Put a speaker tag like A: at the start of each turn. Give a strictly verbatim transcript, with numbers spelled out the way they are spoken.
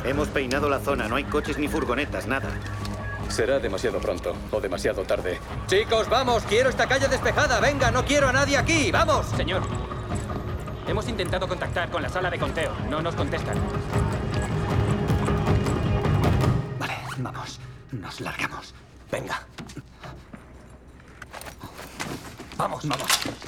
A: Hemos peinado la zona, no hay coches ni furgonetas, nada.
B: Será demasiado pronto o demasiado tarde. Chicos, vamos, quiero esta calle despejada. Venga, no quiero a nadie aquí. ¡Vamos!
C: Señor, hemos intentado contactar con la sala de conteo. No nos contestan.
D: Vale, vamos. Nos largamos. Venga. Vamos, vamos.